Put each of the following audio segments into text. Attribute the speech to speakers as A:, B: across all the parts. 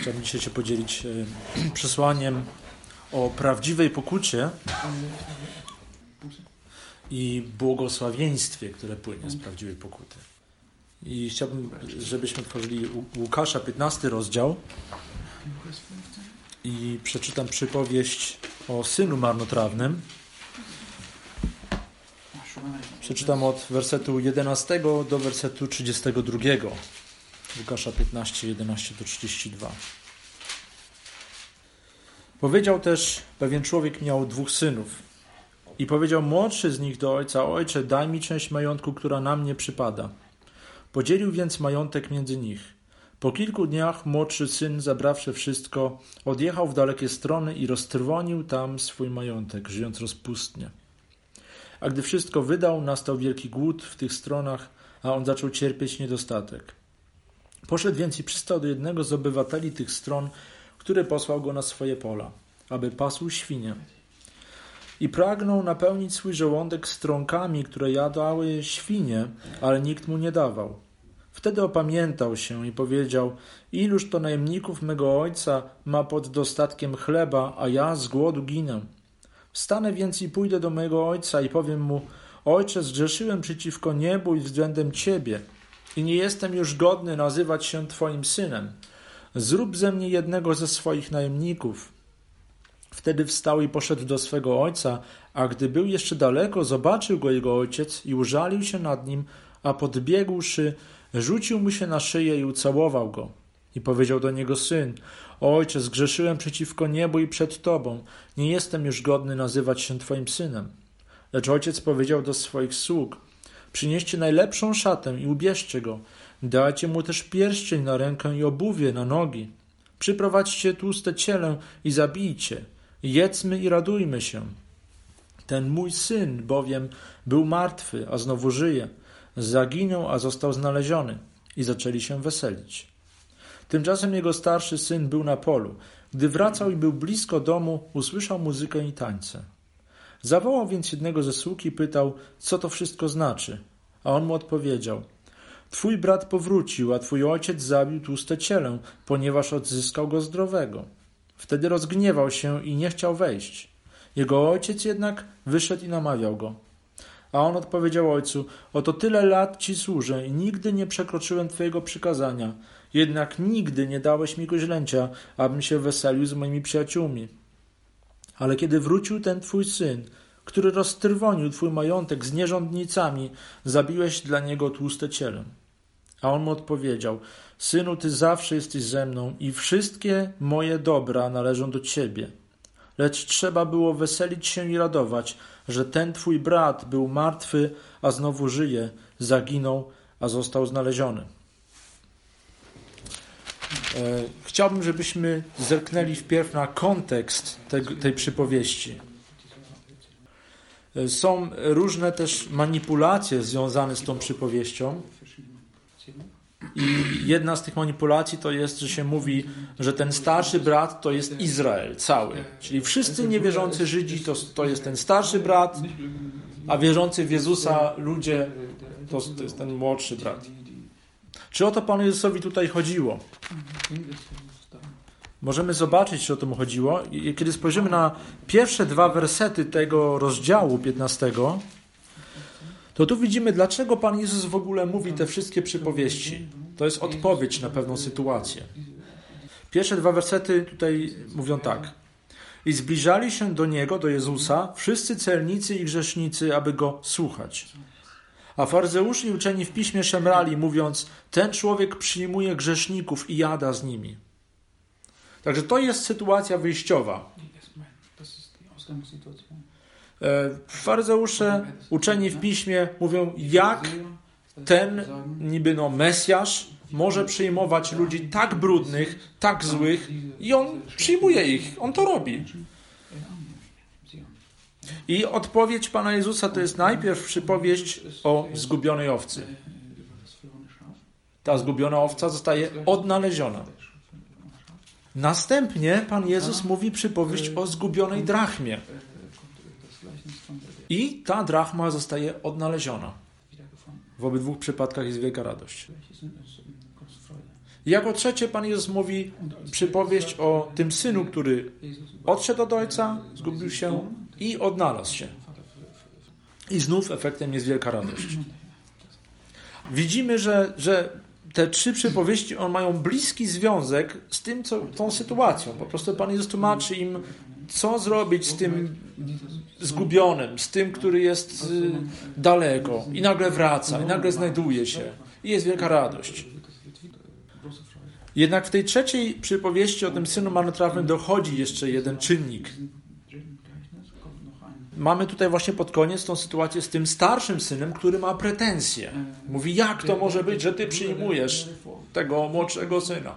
A: Chciałbym dzisiaj się podzielić przesłaniem o prawdziwej pokucie i błogosławieństwie, które płynie z prawdziwej pokuty. I chciałbym, żebyśmy otworzyli Łukasza, 15 rozdział i przeczytam przypowieść o synu marnotrawnym. Przeczytam od wersetu 11 do wersetu 32. Łukasza 15, 11 do 32. Powiedział też, pewien człowiek miał 2 synów. I powiedział młodszy z nich do ojca: Ojcze, daj mi część majątku, która na mnie przypada. Podzielił więc majątek między nich. Po kilku dniach młodszy syn, zabrawszy wszystko, odjechał w dalekie strony i roztrwonił tam swój majątek, żyjąc rozpustnie. A gdy wszystko wydał, nastał wielki głód w tych stronach, a on zaczął cierpieć niedostatek. Poszedł więc i przystał do jednego z obywateli tych stron, który posłał go na swoje pola, aby pasł świnie. I pragnął napełnić swój żołądek strąkami, które jadały świnie, ale nikt mu nie dawał. Wtedy opamiętał się i powiedział: iluż to najemników mego ojca ma pod dostatkiem chleba, a ja z głodu ginę. Wstanę więc i pójdę do mego ojca i powiem mu: Ojcze, zgrzeszyłem przeciwko niebu i względem Ciebie i nie jestem już godny nazywać się Twoim synem. Zrób ze mnie jednego ze swoich najemników. Wtedy wstał i poszedł do swego ojca, a gdy był jeszcze daleko, zobaczył go jego ojciec i użalił się nad nim, a podbiegłszy, rzucił mu się na szyję i ucałował go. I powiedział do niego syn: Ojcze, zgrzeszyłem przeciwko niebu i przed Tobą. Nie jestem już godny nazywać się Twoim synem. Lecz ojciec powiedział do swoich sług: Przynieście najlepszą szatę i ubierzcie go. Dajcie mu też pierścień na rękę i obuwie na nogi. Przyprowadźcie tłuste cielę i zabijcie. Jedzmy i radujmy się. Ten mój syn bowiem był martwy, a znowu żyje. Zaginął, a został znaleziony. I zaczęli się weselić. Tymczasem jego starszy syn był na polu. Gdy wracał i był blisko domu, usłyszał muzykę i tańce. Zawołał więc jednego ze sług i pytał, co to wszystko znaczy. A on mu odpowiedział: Twój brat powrócił, a twój ojciec zabił tłuste cielę, ponieważ odzyskał go zdrowego. Wtedy rozgniewał się i nie chciał wejść. Jego ojciec jednak wyszedł i namawiał go. A on odpowiedział ojcu: Oto tyle lat ci służę i nigdy nie przekroczyłem twojego przykazania. Jednak nigdy nie dałeś mi koźlęcia, abym się weselił z moimi przyjaciółmi. Ale kiedy wrócił ten twój syn, który roztrwonił twój majątek z nierządnicami, zabiłeś dla niego tłuste ciele. A on mu odpowiedział: Synu, ty zawsze jesteś ze mną i wszystkie moje dobra należą do ciebie. Lecz trzeba było weselić się i radować, że ten twój brat był martwy, a znowu żyje, zaginął, a został znaleziony. Chciałbym, żebyśmy zerknęli wpierw na kontekst tej przypowieści. Są różne też manipulacje związane z tą przypowieścią. I jedna z tych manipulacji to jest, że się mówi, że ten starszy brat to jest Izrael cały. Czyli wszyscy niewierzący Żydzi to jest ten starszy brat, a wierzący w Jezusa ludzie to jest ten młodszy brat. Czy o to Panu Jezusowi tutaj chodziło? Możemy zobaczyć, czy o to mu chodziło. I kiedy spojrzymy na pierwsze 2 wersety tego rozdziału 15, to tu widzimy, dlaczego Pan Jezus w ogóle mówi te wszystkie przypowieści. To jest odpowiedź na pewną sytuację. Pierwsze 2 wersety tutaj mówią tak. I zbliżali się do Niego, do Jezusa, wszyscy celnicy i grzesznicy, aby Go słuchać. A faryzeusze i uczeni w piśmie szemrali, mówiąc: ten człowiek przyjmuje grzeszników i jada z nimi. Także to jest sytuacja wyjściowa. Faryzeusze, uczeni w piśmie mówią, jak ten niby Mesjasz może przyjmować ludzi tak brudnych, tak złych i on przyjmuje ich, on to robi. I odpowiedź Pana Jezusa to jest najpierw przypowieść o zgubionej owcy. Ta zgubiona owca zostaje odnaleziona. Następnie Pan Jezus mówi przypowieść o zgubionej drachmie. I ta drachma zostaje odnaleziona. W obydwu przypadkach jest wielka radość. Jako trzecie Pan Jezus mówi przypowieść o tym synu, który odszedł od ojca, zgubił się i odnalazł się. I znów efektem jest wielka radość. Widzimy, że te trzy przypowieści mają bliski związek z tym, tą sytuacją. Po prostu Pan Jezus tłumaczy im, co zrobić z tym zgubionym, z tym, który jest daleko i nagle wraca, i nagle znajduje się. I jest wielka radość. Jednak w tej trzeciej przypowieści o tym synu marnotrawnym dochodzi jeszcze jeden czynnik. Mamy tutaj właśnie pod koniec tą sytuację z tym starszym synem, który ma pretensje. Mówi, jak to może być, że ty przyjmujesz tego młodszego syna?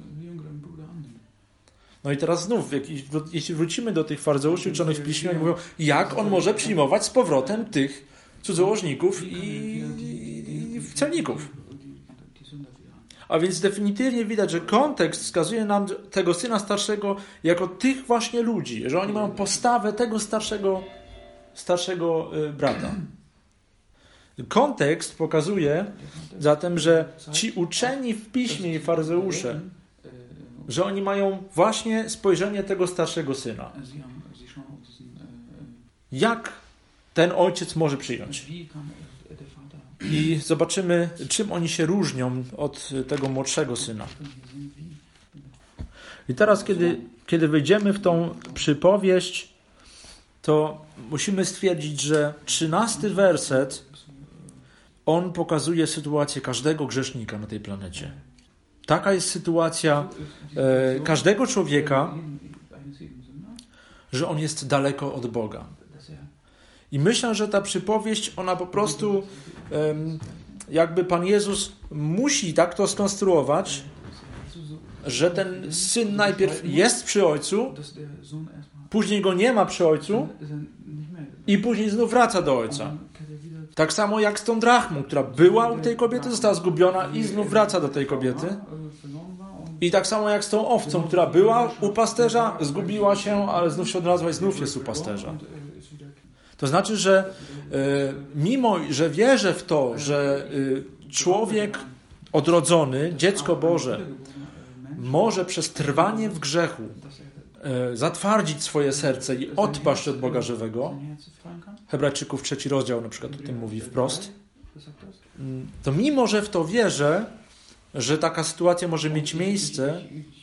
A: No i teraz znów, jeśli wrócimy do tych faryzeuszy uczonych w piśmie, oni mówią, jak on może przyjmować z powrotem tych cudzołożników i celników? A więc definitywnie widać, że kontekst wskazuje nam tego syna starszego jako tych właśnie ludzi, że oni mają postawę tego starszego brata. Kontekst pokazuje zatem, że ci uczeni w piśmie i faryzeusze, że oni mają właśnie spojrzenie tego starszego syna. Jak ten ojciec może przyjąć? I zobaczymy, czym oni się różnią od tego młodszego syna. I teraz, kiedy wejdziemy w tą przypowieść, to musimy stwierdzić, że 13 werset, on pokazuje sytuację każdego grzesznika na tej planecie. Taka jest sytuacja każdego człowieka, że on jest daleko od Boga. I myślę, że ta przypowieść, ona po prostu jakby Pan Jezus musi tak to skonstruować, że ten syn najpierw jest przy ojcu, później go nie ma przy ojcu i później znów wraca do ojca. Tak samo jak z tą drachmą, która była u tej kobiety, została zgubiona i znów wraca do tej kobiety. I tak samo jak z tą owcą, która była u pasterza, zgubiła się, ale znów się odnalazła i znów jest u pasterza. To znaczy, że mimo, że wierzę w to, że człowiek odrodzony, dziecko Boże, może przez trwanie w grzechu zatwardzić swoje serce i odpaść od Boga żywego, Hebrajczyków 3 rozdział na przykład o tym mówi wprost, to mimo, że w to wierzę, że taka sytuacja może mieć miejsce,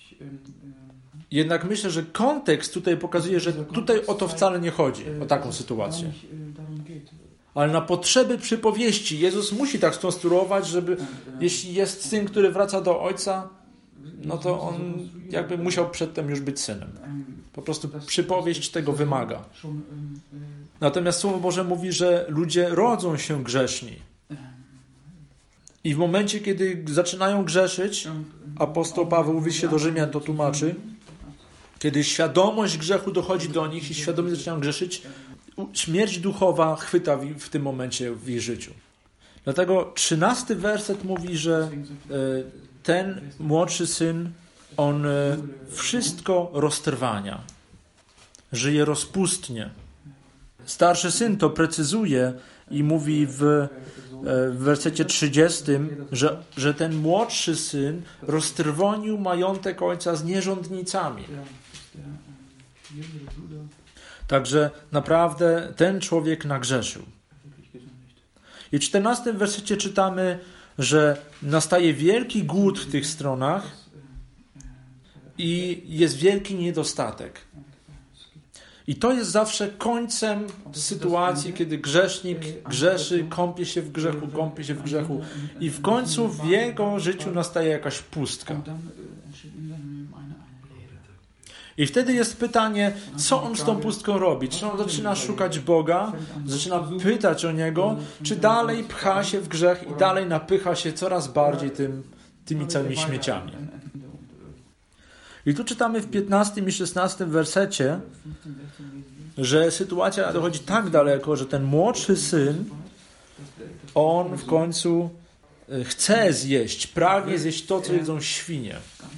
A: jednak myślę, że kontekst tutaj pokazuje, że tutaj o to wcale nie chodzi, o taką sytuację. Ale na potrzeby przypowieści Jezus musi tak skonstruować, żeby jeśli jest syn, który wraca do ojca, no to on jakby musiał przedtem już być synem. Po prostu przypowieść tego wymaga. Natomiast Słowo Boże mówi, że ludzie rodzą się grzeszni. I w momencie, kiedy zaczynają grzeszyć, apostoł Paweł w liście do Rzymian to tłumaczy, kiedy świadomość grzechu dochodzi do nich i świadomie zaczynają grzeszyć, śmierć duchowa chwyta w tym momencie w ich życiu. Dlatego 13 werset mówi, że ten młodszy syn, on wszystko roztrwania. Żyje rozpustnie. Starszy syn to precyzuje i mówi w wersecie 30, że ten młodszy syn roztrwonił majątek ojca z nierządnicami. Także naprawdę ten człowiek nagrzeszył. I w 14 wersecie czytamy, że nastaje wielki głód w tych stronach i jest wielki niedostatek. I to jest zawsze końcem sytuacji, kiedy grzesznik grzeszy, kąpie się w grzechu i w końcu w jego życiu nastaje jakaś pustka. I wtedy jest pytanie, co on z tą pustką robi? Czy on zaczyna szukać Boga, zaczyna pytać o Niego, czy dalej pcha się w grzech i dalej napycha się coraz bardziej tymi całymi śmieciami. I tu czytamy w 15 i 16 wersecie, że sytuacja dochodzi tak daleko, że ten młodszy syn, on w końcu chce zjeść, pragnie zjeść to, co jedzą świnie.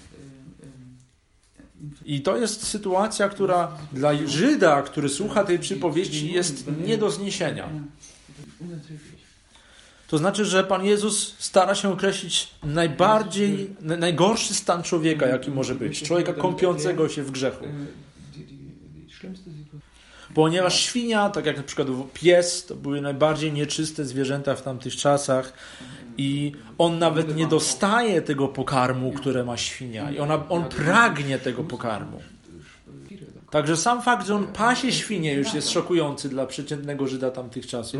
A: I to jest sytuacja, która dla Żyda, który słucha tej przypowieści, jest nie do zniesienia. To znaczy, że Pan Jezus stara się określić najgorszy stan człowieka, jaki może być. Człowieka kąpiącego się w grzechu. Ponieważ świnia, tak jak na przykład pies, to były najbardziej nieczyste zwierzęta w tamtych czasach i on nawet nie dostaje tego pokarmu, które ma świnia. I on pragnie tego pokarmu. Także sam fakt, że on pasie świnie, już jest szokujący dla przeciętnego Żyda tamtych czasów.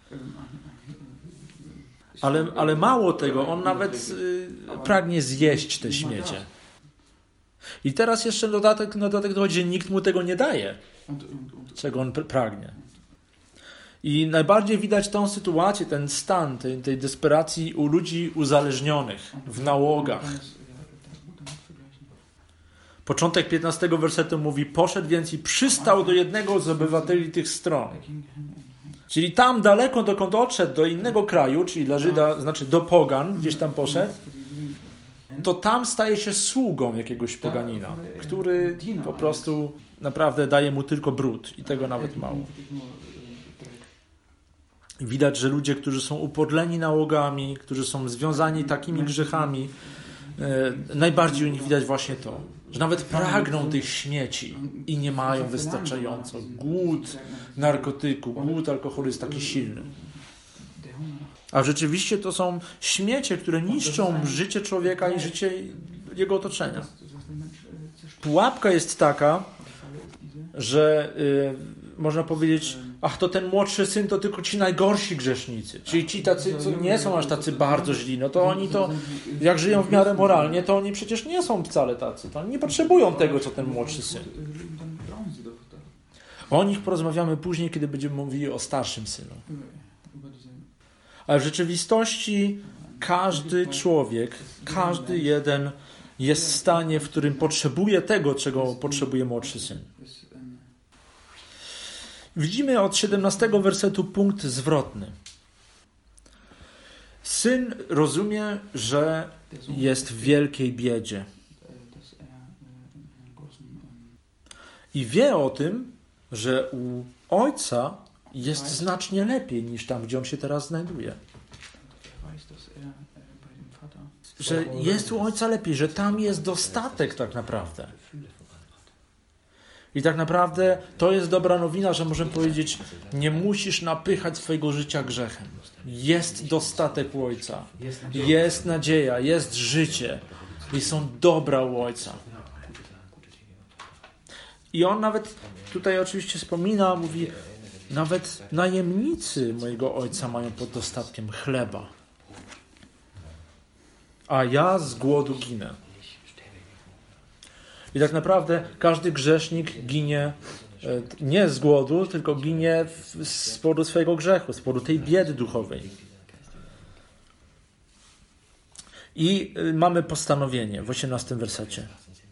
A: Ale mało tego, on nawet pragnie zjeść te śmiecie. I teraz jeszcze dodatek dochodzi, że nikt mu tego nie daje, czego on pragnie. I najbardziej widać tą sytuację, ten stan tej desperacji u ludzi uzależnionych w nałogach. Początek 15 wersetu mówi: poszedł więc i przystał do jednego z obywateli tych stron. Czyli tam daleko, dokąd odszedł, do innego kraju, czyli dla Żyda, znaczy do pogan, gdzieś tam poszedł, to tam staje się sługą jakiegoś poganina, który po prostu naprawdę daje mu tylko brud i tego nawet mało. Widać, że ludzie, którzy są upodleni nałogami, którzy są związani takimi grzechami, najbardziej u nich widać właśnie to, że nawet pragną tych śmieci i nie mają wystarczająco. Głód narkotyku, głód alkoholu jest taki silny. A rzeczywiście to są śmiecie, które niszczą życie człowieka i życie jego otoczenia. Pułapka jest taka, że można powiedzieć: ach, to ten młodszy syn to tylko ci najgorsi grzesznicy. Czyli ci tacy, co nie są aż tacy bardzo źli, no to oni to, jak żyją w miarę moralnie, to oni przecież nie są wcale tacy. To oni nie potrzebują tego, co ten młodszy syn. O nich porozmawiamy później, kiedy będziemy mówili o starszym synu. Ale w rzeczywistości każdy człowiek, każdy jeden jest w stanie, w którym potrzebuje tego, czego potrzebuje młodszy syn. Widzimy od 17 wersetu punkt zwrotny. Syn rozumie, że jest w wielkiej biedzie. I wie o tym, że u ojca jest znacznie lepiej niż tam, gdzie on się teraz znajduje. Że jest u ojca lepiej, że tam jest dostatek tak naprawdę. I tak naprawdę to jest dobra nowina, że możemy powiedzieć: nie musisz napychać swojego życia grzechem. Jest dostatek u ojca. Jest nadzieja, jest życie. I są dobra u ojca. I on nawet tutaj oczywiście wspomina, mówi: nawet najemnicy mojego ojca mają pod dostatkiem chleba, a ja z głodu ginę. I tak naprawdę każdy grzesznik ginie nie z głodu, tylko ginie z powodu swojego grzechu, z powodu tej biedy duchowej. I mamy postanowienie w 18 wersecie.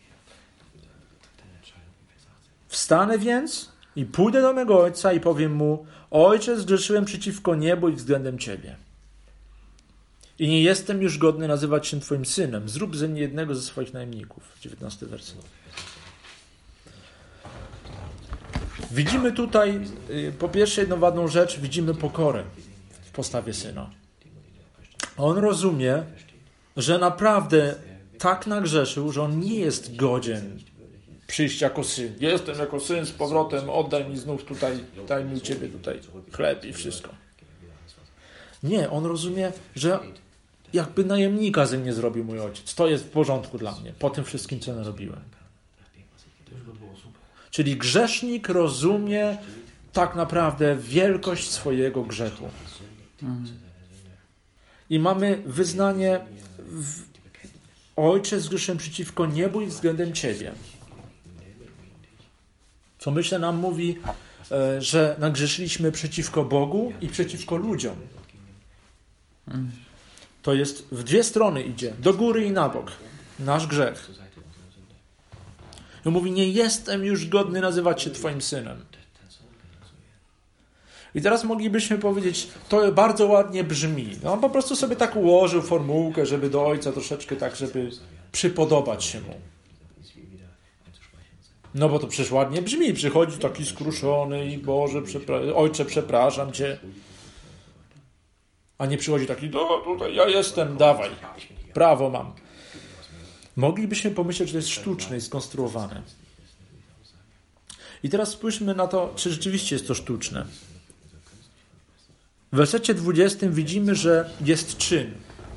A: Wstanę więc i pójdę do mego ojca i powiem mu: Ojcze, zgrzeszyłem przeciwko niebu i względem Ciebie. I nie jestem już godny nazywać się Twoim synem. Zrób ze mnie jednego ze swoich najemników. 19 werset. Widzimy tutaj, po pierwsze, jedną ważną rzecz. Widzimy pokorę w postawie syna. On rozumie, że naprawdę tak nagrzeszył, że on nie jest godzien przyjść jako syn. Jestem jako syn z powrotem, oddaj mi znów tutaj, daj mi u Ciebie tutaj chleb i wszystko. Nie, on rozumie, że jakby najemnika ze mnie zrobił mój ojciec. To jest w porządku dla mnie, po tym wszystkim, co narobiłem. Czyli grzesznik rozumie tak naprawdę wielkość swojego grzechu. I mamy wyznanie: Ojcze, zgrzeszyłem przeciwko niebu i względem Ciebie. Co myślę nam mówi, że nagrzeszyliśmy przeciwko Bogu i przeciwko ludziom. To jest w dwie strony idzie, do góry i na bok. Nasz grzech. I mówi: nie jestem już godny nazywać się Twoim synem. I teraz moglibyśmy powiedzieć: to bardzo ładnie brzmi. No, on po prostu sobie tak ułożył formułkę, żeby do ojca troszeczkę tak, żeby przypodobać się mu. No bo to przecież ładnie brzmi. Przychodzi taki skruszony i: Boże, Ojcze, przepraszam Cię. A nie przychodzi taki, no tutaj ja jestem, dawaj, prawo mam. Moglibyśmy pomyśleć, że to jest sztuczne i skonstruowane. I teraz spójrzmy na to, czy rzeczywiście jest to sztuczne. W wersecie 20 widzimy, że jest czyn.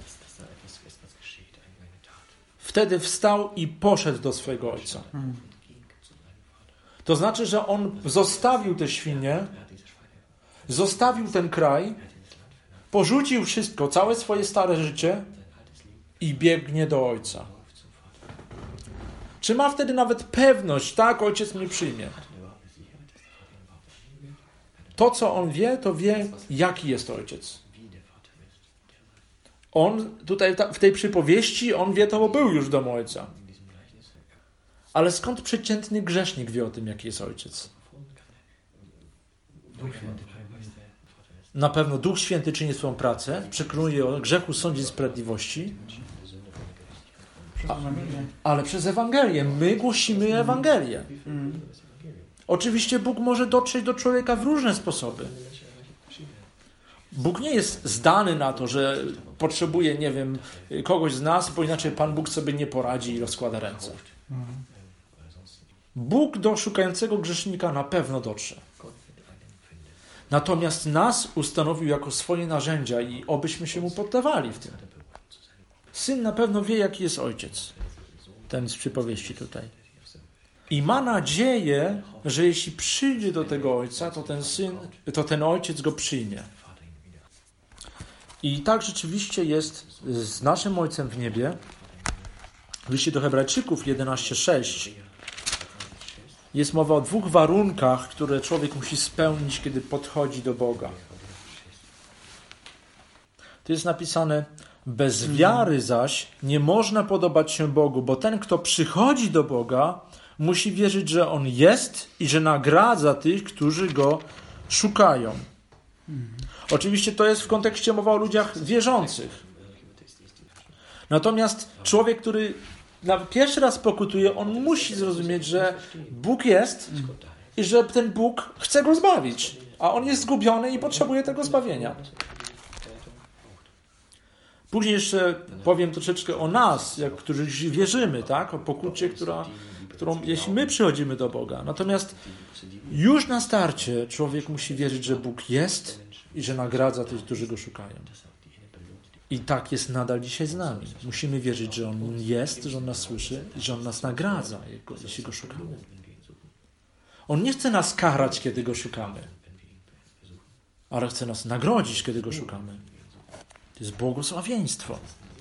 A: Wtedy wstał i poszedł do swojego ojca. To znaczy, że on zostawił te świnie, zostawił ten kraj, porzucił wszystko, całe swoje stare życie i biegnie do ojca. Czy ma wtedy nawet pewność, tak, ojciec mnie przyjmie? To, co on wie, to wie, jaki jest ojciec. On tutaj w tej przypowieści, on wie to, bo był już w domu ojca. Ale skąd przeciętny grzesznik wie o tym, jaki jest ojciec? Na pewno Duch Święty czyni swoją pracę, przekonuje o grzechu, sądzie i sprawiedliwości, ale przez Ewangelię. My głosimy Ewangelię. Oczywiście Bóg może dotrzeć do człowieka w różne sposoby. Bóg nie jest zdany na to, że potrzebuje, nie wiem, kogoś z nas, bo inaczej Pan Bóg sobie nie poradzi i rozkłada ręce. Bóg do szukającego grzesznika na pewno dotrze. Natomiast nas ustanowił jako swoje narzędzia i obyśmy się mu poddawali w tym. Syn na pewno wie, jaki jest ojciec. Ten z przypowieści tutaj. I ma nadzieję, że jeśli przyjdzie do tego ojca, to ten ojciec go przyjmie. I tak rzeczywiście jest z naszym Ojcem w niebie. W liście do Hebrajczyków 11:6 jest mowa o dwóch warunkach, które człowiek musi spełnić, kiedy podchodzi do Boga. To jest napisane: bez wiary zaś nie można podobać się Bogu, bo ten, kto przychodzi do Boga, musi wierzyć, że On jest i że nagradza tych, którzy Go szukają. Oczywiście to jest w kontekście mowa o ludziach wierzących. Natomiast człowiek, który pierwszy raz pokutuje, on musi zrozumieć, że Bóg jest i że ten Bóg chce go zbawić, a on jest zgubiony i potrzebuje tego zbawienia. Później jeszcze powiem troszeczkę o nas, którzy wierzymy, tak? O pokucie, którą jeśli my przychodzimy do Boga. Natomiast już na starcie człowiek musi wierzyć, że Bóg jest i że nagradza tych, którzy Go szukają. I tak jest nadal dzisiaj z nami. Musimy wierzyć, że On jest, że On nas słyszy i że On nas nagradza, jeśli Go szukamy. On nie chce nas karać, kiedy Go szukamy, ale chce nas nagrodzić, kiedy Go szukamy. To jest błogosławieństwo.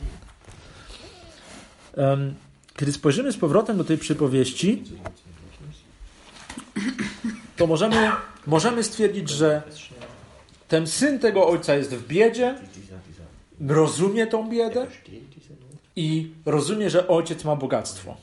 A: Kiedy spojrzymy z powrotem do tej przypowieści, to możemy stwierdzić, że ten syn tego ojca jest w biedzie, rozumie tą biedę i rozumie, że ojciec ma bogactwo.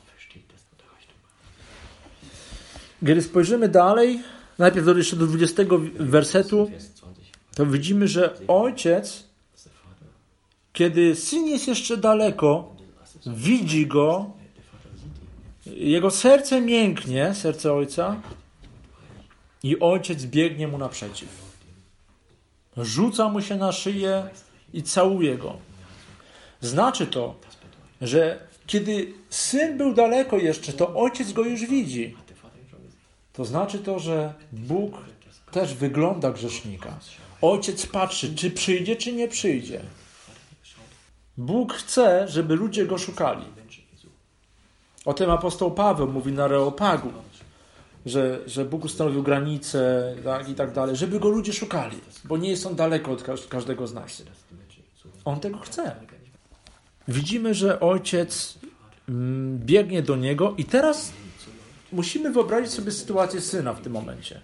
A: Kiedy spojrzymy dalej, najpierw jeszcze do 20 wersetu, to widzimy, że ojciec, kiedy syn jest jeszcze daleko, widzi go, jego serce mięknie, serce ojca, i ojciec biegnie mu naprzeciw. Rzuca mu się na szyję i całuje go. Znaczy to, że kiedy syn był daleko jeszcze, to ojciec go już widzi. To znaczy to, że Bóg też wygląda grzesznika. Ojciec patrzy, czy przyjdzie, czy nie przyjdzie. Bóg chce, żeby ludzie go szukali. O tym apostoł Paweł mówi na Areopagu, że Bóg ustanowił granice, tak, i tak dalej, żeby go ludzie szukali, bo nie jest on daleko od każdego z nas. On tego chce. Widzimy, że ojciec biegnie do niego i teraz musimy wyobrazić sobie sytuację syna w tym momencie.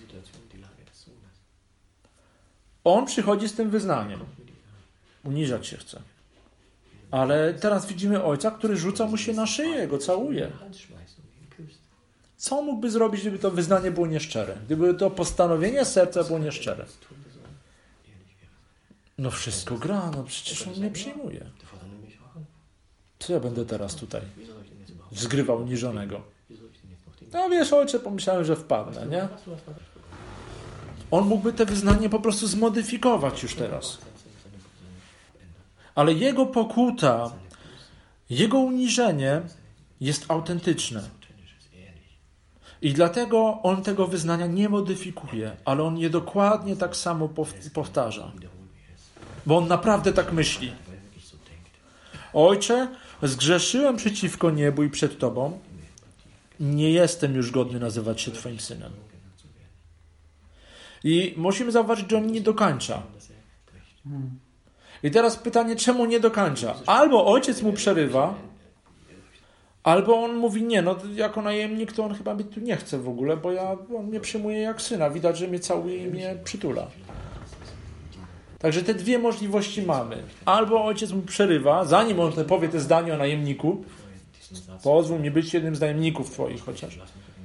A: On przychodzi z tym wyznaniem. Uniżać się chce. Ale teraz widzimy ojca, który rzuca mu się na szyję, go całuje. Co mógłby zrobić, gdyby to wyznanie było nieszczere? Gdyby to postanowienie serca było nieszczere? No wszystko gra, no przecież on mnie przyjmuje. Co ja będę teraz tutaj zgrywał uniżonego? No wiesz, ojcze, pomyślałem, że wpadnę, nie? On mógłby te wyznanie po prostu zmodyfikować już teraz. Ale jego pokuta, jego uniżenie jest autentyczne. I dlatego on tego wyznania nie modyfikuje, ale on je dokładnie tak samo powtarza. Bo on naprawdę tak myśli. Ojcze, zgrzeszyłem przeciwko niebu i przed Tobą. Nie jestem już godny nazywać się Twoim synem. I musimy zauważyć, że on nie dokończa. I teraz pytanie, czemu nie dokończa? Albo ojciec mu przerywa, albo on mówi, nie, no jako najemnik to on chyba mnie tu nie chce w ogóle, bo on mnie przyjmuje jak syna. Widać, że mnie całuje i mnie przytula. Także te dwie możliwości mamy. Albo ojciec mu przerywa, zanim on powie te zdanie o najemniku, pozwól mi być jednym z najemników twoich chociaż.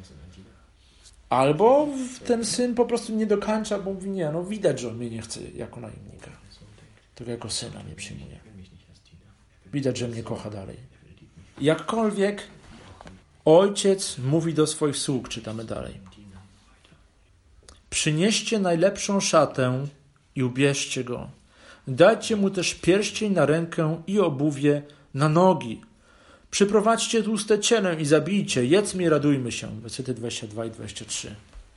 A: Albo ten syn po prostu nie dokończa, bo mówi, nie, no widać, że on mnie nie chce jako najemnika. Tylko jako syna mnie przyjmuje. Widać, że mnie kocha dalej. Jakkolwiek ojciec mówi do swoich sług, czytamy dalej. Przynieście najlepszą szatę i ubierzcie go. Dajcie mu też pierścień na rękę i obuwie na nogi. Przyprowadźcie tłuste cielę i zabijcie. Jedzmy i radujmy się. Wersety 22 i 23.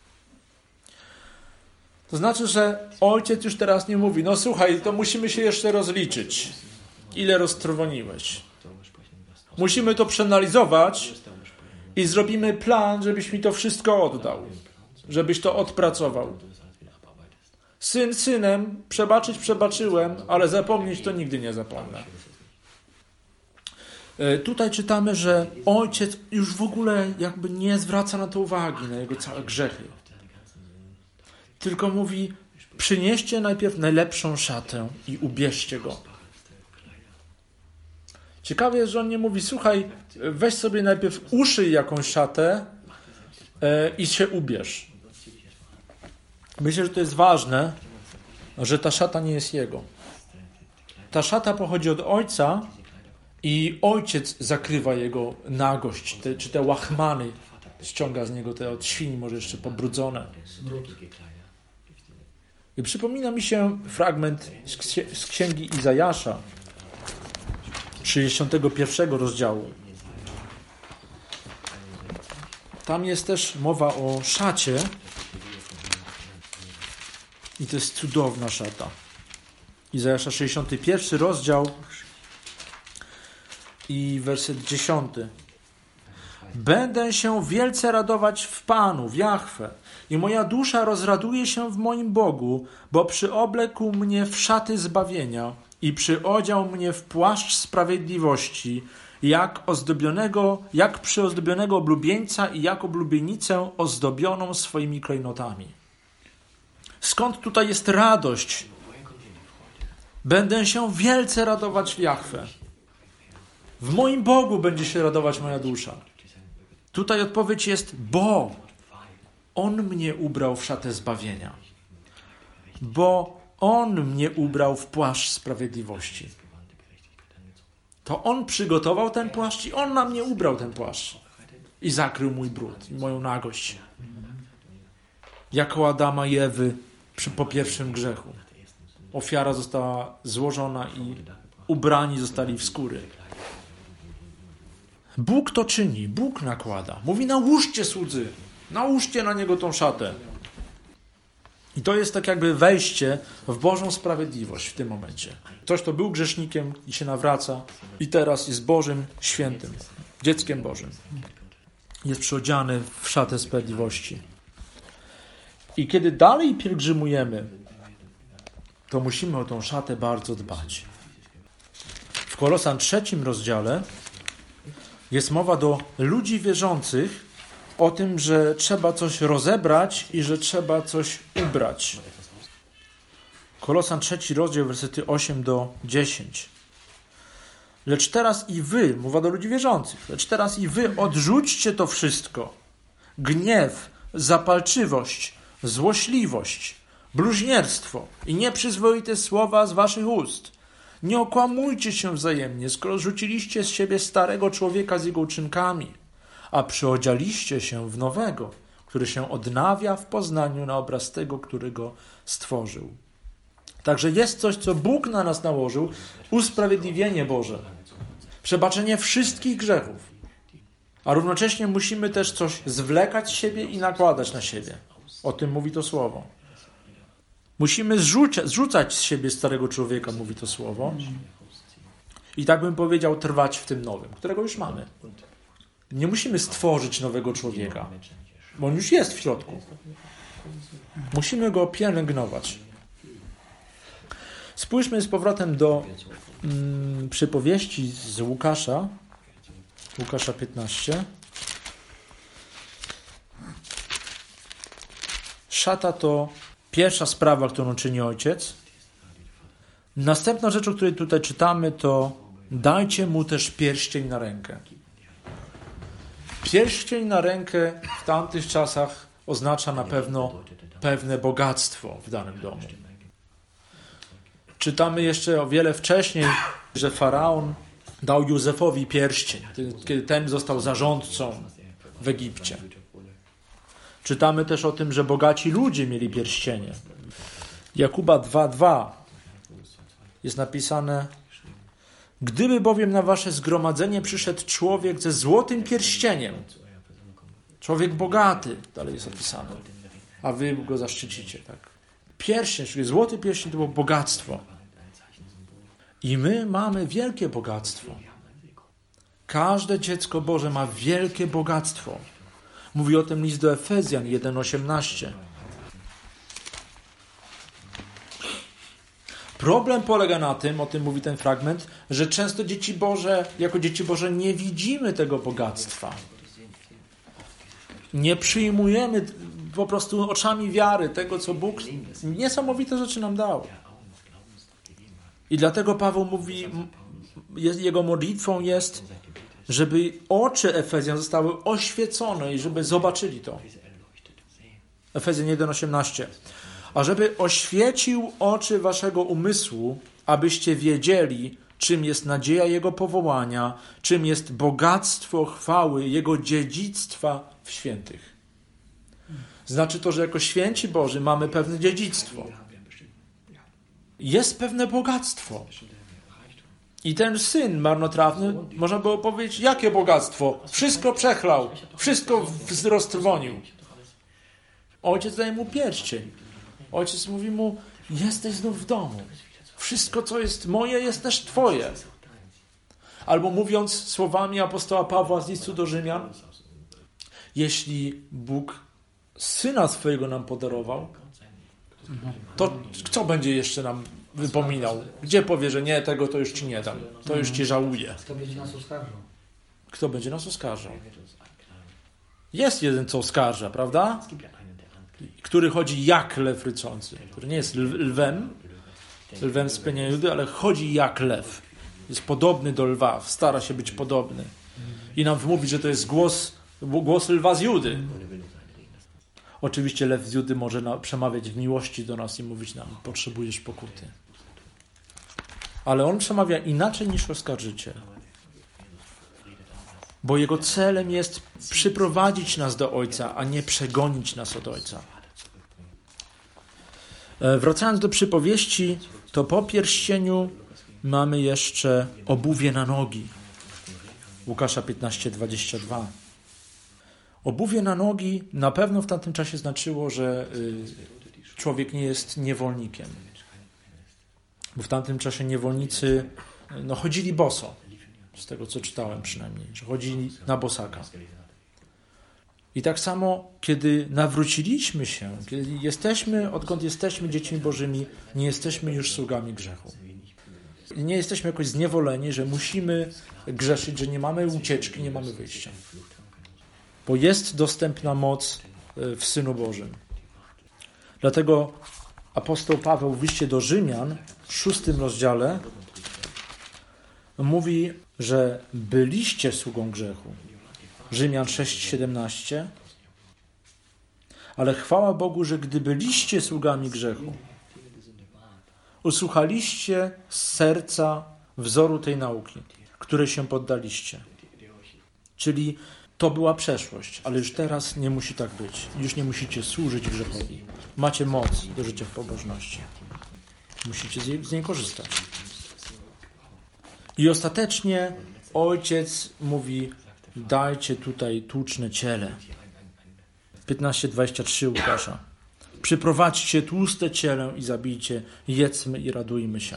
A: To znaczy, że ojciec już teraz nie mówi, no słuchaj, to musimy się jeszcze rozliczyć. Ile roztrwoniłeś? Musimy to przeanalizować i zrobimy plan, żebyś mi to wszystko oddał. Żebyś to odpracował. Syn synem, przebaczyć przebaczyłem, ale zapomnieć to nigdy nie zapomnę. Tutaj czytamy, że ojciec już w ogóle jakby nie zwraca na to uwagi, na jego całe grzechy. Tylko mówi, przynieście najpierw najlepszą szatę i ubierzcie go. Ciekawe jest, że on nie mówi, słuchaj, weź sobie najpierw uszyj jakąś szatę i się ubierz. Myślę, że to jest ważne, że ta szata nie jest jego. Ta szata pochodzi od ojca i ojciec zakrywa jego nagość, czy te łachmany, ściąga z niego te od świni, może jeszcze pobrudzone. I przypomina mi się fragment z księgi Izajasza, 61 rozdziału. Tam jest też mowa o szacie i to jest cudowna szata. Izajasza 61 rozdział i werset 10. Będę się wielce radować w Panu, w Jahwe, i moja dusza rozraduje się w moim Bogu, bo przyoblekł mnie w szaty zbawienia i przyodział mnie w płaszcz sprawiedliwości, jak przyozdobionego oblubieńca i jak oblubienicę ozdobioną swoimi klejnotami. Skąd tutaj jest radość? Będę się wielce radować w Jahwe. W moim Bogu będzie się radować moja dusza. Tutaj odpowiedź jest, bo On mnie ubrał w szatę zbawienia. Bo On mnie ubrał w płaszcz sprawiedliwości. To On przygotował ten płaszcz i On na mnie ubrał ten płaszcz. I zakrył mój brud i moją nagość. Jako Adama i Ewy po pierwszym grzechu. Ofiara została złożona i ubrani zostali w skóry. Bóg to czyni, Bóg nakłada. Mówi, nałóżcie słudzy, nałóżcie na niego tą szatę. I to jest tak jakby wejście w Bożą sprawiedliwość w tym momencie. Ktoś, kto był grzesznikiem i się nawraca i teraz jest Bożym świętym, dzieckiem Bożym. Jest przyodziany w szatę sprawiedliwości. I kiedy dalej pielgrzymujemy, to musimy o tą szatę bardzo dbać. W Kolosan 3 rozdziale jest mowa do ludzi wierzących o tym, że trzeba coś rozebrać i że trzeba coś ubrać. Kolosan 3 rozdział, wersety 8 do 10. Lecz teraz i wy, mowa do ludzi wierzących, lecz teraz i wy odrzućcie to wszystko. Gniew, zapalczywość, złośliwość, bluźnierstwo i nieprzyzwoite słowa z waszych ust. Nie okłamujcie się wzajemnie, skoro rzuciliście z siebie starego człowieka z jego uczynkami, a przyodzialiście się w nowego, który się odnawia w poznaniu na obraz tego, który go stworzył. Także jest coś, co Bóg na nas nałożył, usprawiedliwienie Boże, przebaczenie wszystkich grzechów. A równocześnie musimy też coś zwlekać z siebie i nakładać na siebie. O tym mówi to słowo. Musimy zrzucać z siebie starego człowieka, mówi to słowo. I tak bym powiedział, trwać w tym nowym, którego już mamy. Nie musimy stworzyć nowego człowieka, bo on już jest w środku. Musimy go pielęgnować. Spójrzmy z powrotem do przypowieści z Łukasza 15. Szata to pierwsza sprawa, którą czyni ojciec. Następna rzecz, o której tutaj czytamy, to dajcie mu też pierścień na rękę. Pierścień na rękę w tamtych czasach oznacza na pewno pewne bogactwo w danym domu. Czytamy jeszcze o wiele wcześniej, że faraon dał Józefowi pierścień, kiedy ten został zarządcą w Egipcie. Czytamy też o tym, że bogaci ludzie mieli pierścienie. Jakuba 2:2 jest napisane: gdyby bowiem na wasze zgromadzenie przyszedł człowiek ze złotym pierścieniem, człowiek bogaty, dalej jest opisane, a wy go zaszczycicie. Tak? Pierścień, czyli złoty pierścień, to było bogactwo. I my mamy wielkie bogactwo. Każde dziecko Boże ma wielkie bogactwo. Mówi o tym list do Efezjan 1:18. Problem polega na tym, o tym mówi ten fragment, że często dzieci Boże, jako dzieci Boże nie widzimy tego bogactwa. Nie przyjmujemy po prostu oczami wiary tego, co Bóg niesamowite rzeczy nam dał. I dlatego Paweł mówi, jego modlitwą jest, żeby oczy Efezjan zostały oświecone i żeby zobaczyli to. Efezjan 1:18. A żeby oświecił oczy waszego umysłu, abyście wiedzieli, czym jest nadzieja Jego powołania, czym jest bogactwo chwały Jego dziedzictwa w świętych. Znaczy to, że jako święci Boży mamy pewne dziedzictwo. Jest pewne bogactwo. I ten syn marnotrawny, można było powiedzieć, jakie bogactwo? Wszystko przechlał, wszystko roztrwonił. Ojciec daje mu pierścień. Ojciec mówi mu, jesteś znów w domu. Wszystko, co jest moje, jest też twoje. Albo mówiąc słowami apostoła Pawła z listu do Rzymian, jeśli Bóg Syna swojego nam podarował, to co będzie jeszcze nam wypominał? Gdzie powie, że nie, tego to już ci nie dam. To już ci żałuję.
B: Kto będzie nas oskarżał?
A: Kto będzie nas oskarżał? Jest jeden, co oskarża, prawda? Który chodzi jak lew ryczący. Który nie jest lwem z plemienia Judy, ale chodzi jak lew. Jest podobny do lwa, stara się być podobny. I nam mówi, że to jest głos lwa z Judy. Oczywiście lew z Judy może przemawiać w miłości do nas i mówić nam, potrzebujesz pokuty. Ale on przemawia inaczej niż oskarżyciel. Bo jego celem jest przyprowadzić nas do Ojca, a nie przegonić nas od Ojca. Wracając do przypowieści, to po pierścieniu mamy jeszcze obuwie na nogi. Łukasza 15:22. Obuwie na nogi na pewno w tamtym czasie znaczyło, że człowiek nie jest niewolnikiem. Bo w tamtym czasie niewolnicy chodzili boso. Z tego, co czytałem przynajmniej, że chodzili na bosaka. I tak samo, kiedy nawróciliśmy się, odkąd jesteśmy dziećmi Bożymi, nie jesteśmy już sługami grzechu. Nie jesteśmy jakoś zniewoleni, że musimy grzeszyć, że nie mamy ucieczki, nie mamy wyjścia. Bo jest dostępna moc w Synu Bożym. Dlatego apostoł Paweł w liście do Rzymian w 6 rozdziale mówi, że byliście sługą grzechu. Rzymian 6:17. Ale chwała Bogu, że gdy byliście sługami grzechu, usłuchaliście z serca wzoru tej nauki, której się poddaliście. Czyli to była przeszłość, ale już teraz nie musi tak być. Już nie musicie służyć grzechowi. Macie moc do życia w pobożności. Musicie z niej korzystać. I ostatecznie ojciec mówi, dajcie tutaj tuczne ciele. 15:23 Łukasza. Przyprowadźcie tłuste ciele i zabijcie, jedzmy i radujmy się.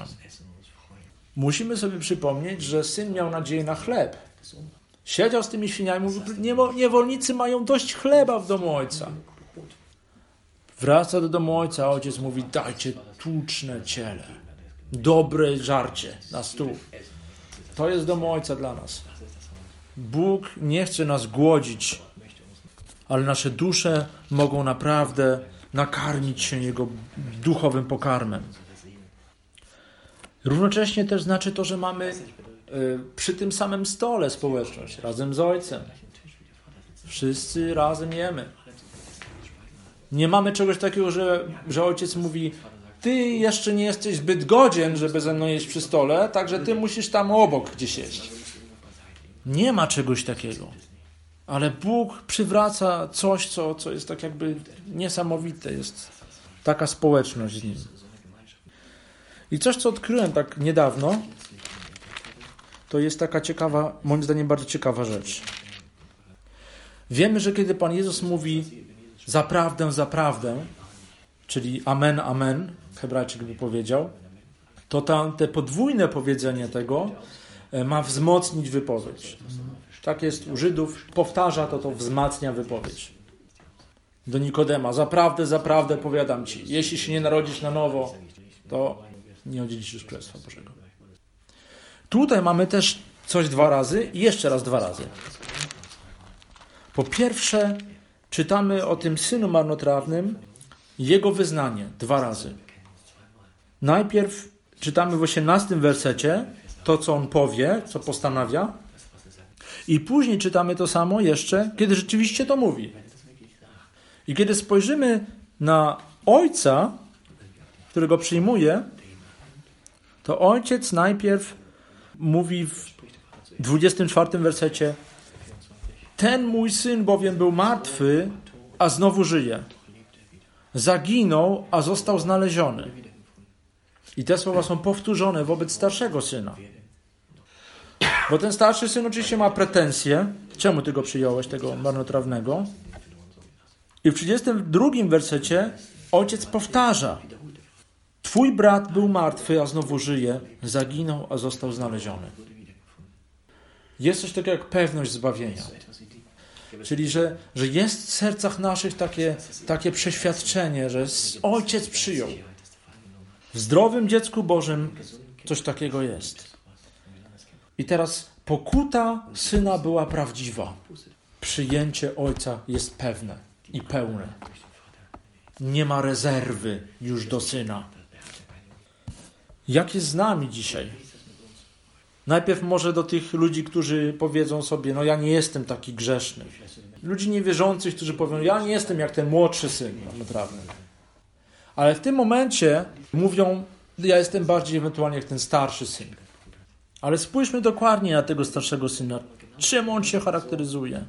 A: Musimy sobie przypomnieć, że syn miał nadzieję na chleb. Siedział z tymi świniami, mówił, niewolnicy mają dość chleba w domu ojca. Wraca do domu ojca, a ojciec mówi, dajcie tuczne ciele. Dobre żarcie na stół. To jest dom ojca dla nas. Bóg nie chce nas głodzić, ale nasze dusze mogą naprawdę nakarmić się Jego duchowym pokarmem. Równocześnie też znaczy to, że mamy przy tym samym stole społeczność, razem z Ojcem. Wszyscy razem jemy. Nie mamy czegoś takiego, że Ojciec mówi, ty jeszcze nie jesteś zbyt godzien, żeby ze mną jeść przy stole, także ty musisz tam obok gdzieś jeść. Nie ma czegoś takiego. Ale Bóg przywraca coś, co jest tak jakby niesamowite. Jest taka społeczność z Nim. I coś, co odkryłem tak niedawno, to jest taka ciekawa, moim zdaniem bardzo ciekawa rzecz. Wiemy, że kiedy Pan Jezus mówi zaprawdę, czyli amen, amen, Hebrajczyk by powiedział, to te podwójne powiedzenie tego ma wzmocnić wypowiedź. Tak jest u Żydów, powtarza to wzmacnia wypowiedź. Do Nikodema, zaprawdę powiadam ci, jeśli się nie narodzisz na nowo, to nie odziedziczysz Królestwa Bożego. Tutaj mamy też coś 2 razy i jeszcze raz 2 razy. Po pierwsze, czytamy o tym synu marnotrawnym, jego wyznanie 2 razy. Najpierw czytamy w 18 wersecie to, co on powie, co postanawia, i później czytamy to samo jeszcze, kiedy rzeczywiście to mówi. I kiedy spojrzymy na ojca, którego przyjmuje, to ojciec najpierw mówi w 24 wersecie: ten mój syn bowiem był martwy, a znowu żyje. Zaginął, a został znaleziony. I te słowa są powtórzone wobec starszego syna. Bo ten starszy syn oczywiście ma pretensje. Czemu ty go przyjąłeś, tego marnotrawnego? I w 32 wersecie ojciec powtarza: twój brat był martwy, a znowu żyje. Zaginął, a został znaleziony. Jest coś takiego jak pewność zbawienia. Czyli, że jest w sercach naszych takie przeświadczenie, że ojciec przyjął. W zdrowym dziecku Bożym coś takiego jest. I teraz pokuta syna była prawdziwa. Przyjęcie ojca jest pewne i pełne. Nie ma rezerwy już do syna. Jak jest z nami dzisiaj? Najpierw może do tych ludzi, którzy powiedzą sobie, no ja nie jestem taki grzeszny. Ludzi niewierzących, którzy powiedzą, ja nie jestem jak ten młodszy syn, naprawdę. Ale w tym momencie mówią, ja jestem bardziej ewentualnie jak ten starszy syn. Ale spójrzmy dokładnie na tego starszego syna. Czym on się charakteryzuje?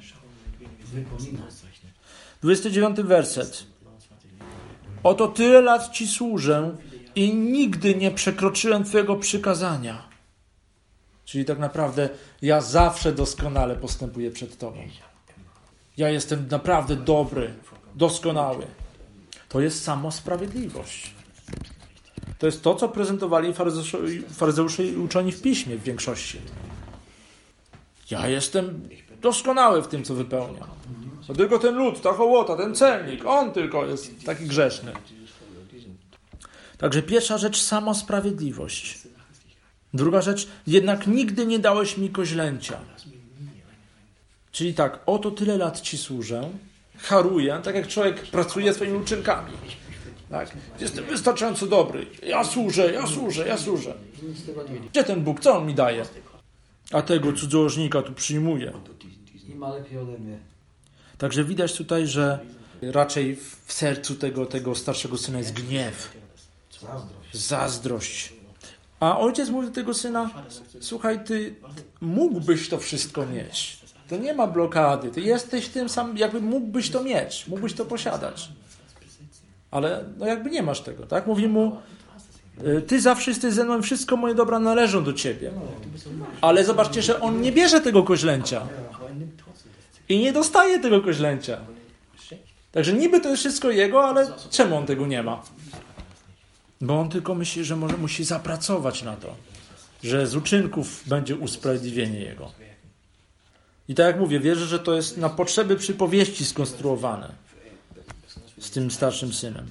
A: 29 werset. Oto tyle lat ci służę i nigdy nie przekroczyłem twojego przykazania. Czyli tak naprawdę ja zawsze doskonale postępuję przed tobą. Ja jestem naprawdę dobry, doskonały. To jest samosprawiedliwość. To jest to, co prezentowali faryzeusze i uczeni w piśmie w większości. Ja jestem doskonały w tym, co wypełniam. To tylko ten lud, ta hołota, ten celnik, on tylko jest taki grzeszny. Także pierwsza rzecz, samosprawiedliwość. Druga rzecz, jednak nigdy nie dałeś mi koźlęcia. Czyli tak, oto tyle lat ci służę, haruję, tak jak człowiek pracuje swoimi uczynkami. Tak? Jestem wystarczająco dobry. Ja służę. Gdzie ten Bóg? Co on mi daje? A tego cudzołożnika tu przyjmuje.
B: I ma lepiej ode mnie.
A: Także widać tutaj, że raczej w sercu tego starszego syna jest gniew. Zazdrość. A ojciec mówi do tego syna: słuchaj, ty mógłbyś to wszystko mieć. To nie ma blokady. Ty jesteś tym samym, jakby mógłbyś to mieć. Mógłbyś to posiadać. Ale no jakby nie masz tego, tak? Mówi mu: Ty zawsze jesteś ze mną i wszystko moje dobra należą do Ciebie. Ale zobaczcie, że on nie bierze tego koźlęcia. I nie dostaje tego koźlęcia. Także niby to jest wszystko jego, ale czemu on tego nie ma? Bo on tylko myśli, że może musi zapracować na to. Że z uczynków będzie usprawiedliwienie jego. I tak jak mówię, wierzę, że to jest na potrzeby przypowieści skonstruowane z tym starszym synem.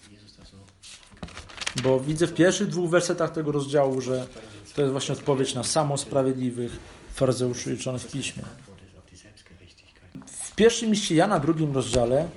A: Bo widzę w pierwszych 2 wersetach tego rozdziału, że to jest właśnie odpowiedź na samosprawiedliwych faryzeuszy uczonych w Piśmie. W pierwszym liście Jana, 2 rozdziale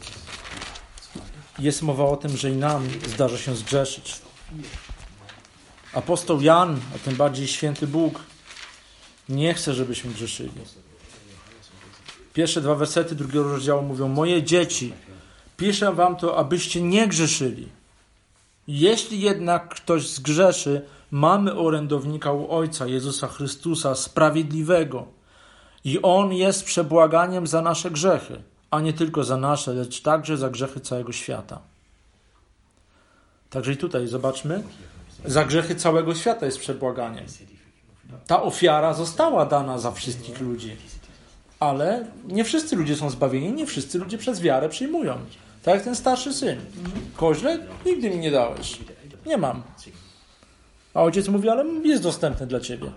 A: jest mowa o tym, że i nam zdarza się zgrzeszyć. Apostoł Jan, a tym bardziej święty Bóg, nie chce, żebyśmy grzeszyli. Pierwsze 2 wersety 2 rozdziału mówią: moje dzieci, piszę wam to, abyście nie grzeszyli. Jeśli jednak ktoś zgrzeszy, mamy orędownika u Ojca, Jezusa Chrystusa, sprawiedliwego. I On jest przebłaganiem za nasze grzechy, a nie tylko za nasze, lecz także za grzechy całego świata. Także i tutaj zobaczmy, za grzechy całego świata jest przebłaganiem. Ta ofiara została dana za wszystkich ludzi, ale nie wszyscy ludzie są zbawieni, nie wszyscy ludzie przez wiarę przyjmują. Tak jak ten starszy syn. Koźle nigdy mi nie dałeś. Nie mam. A ojciec mówi, ale jest dostępny dla ciebie.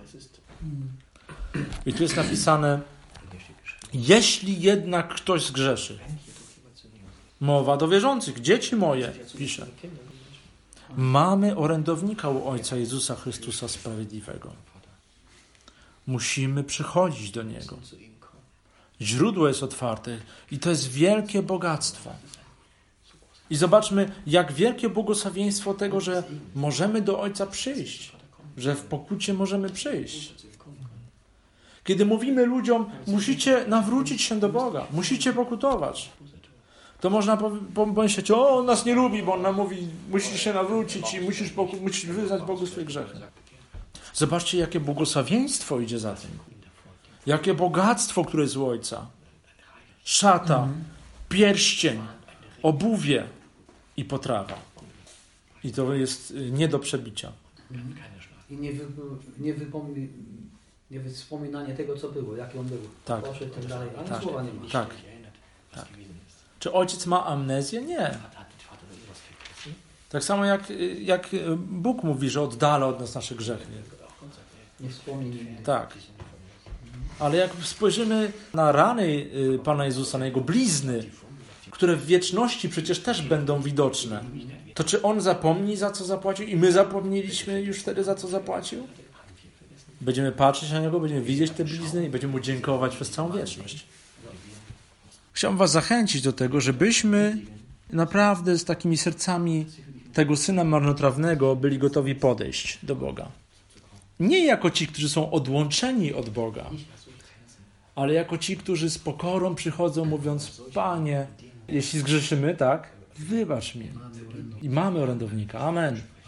A: I tu jest napisane: jeśli jednak ktoś zgrzeszy. Mowa do wierzących. Dzieci moje, pisze. Mamy orędownika u Ojca Jezusa Chrystusa Sprawiedliwego. Musimy przychodzić do Niego. Źródło jest otwarte i to jest wielkie bogactwo. I zobaczmy, jak wielkie błogosławieństwo tego, że możemy do Ojca przyjść. Że w pokucie możemy przyjść. Kiedy mówimy ludziom, musicie nawrócić się do Boga, musicie pokutować, to można pomyśleć: o, on nas nie lubi, bo on nam mówi, musisz się nawrócić i musisz wyznać Bogu swoje grzechy. Zobaczcie, jakie błogosławieństwo idzie za tym. Jakie bogactwo, które jest u Ojca. Szata, pierścień, obuwie i potrawa. I to jest nie do przebicia.
B: I nie wspominanie tego, co było, jaki on był.
A: Tak.
B: Poszedł tak dalej, ale
A: Tak.
B: słowa nie ma.
A: Tak. Tak. Czy ojciec ma amnezję? Nie. Tak samo jak Bóg mówi, że oddala od nas nasze grzechy.
B: Nie wspomnij.
A: Tak. Ale jak spojrzymy na rany Pana Jezusa, na Jego blizny, które w wieczności przecież też będą widoczne, to czy On zapomni, za co zapłacił i my zapomnieliśmy już wtedy, za co zapłacił? Będziemy patrzeć na Niego, będziemy widzieć te blizny i będziemy Mu dziękować przez całą wieczność. Chciałbym was zachęcić do tego, żebyśmy naprawdę z takimi sercami tego syna marnotrawnego byli gotowi podejść do Boga. Nie jako ci, którzy są odłączeni od Boga, ale jako ci, którzy z pokorą przychodzą, mówiąc: Panie, jeśli zgrzeszymy, tak, wybacz mi. I mamy orędownika. Amen.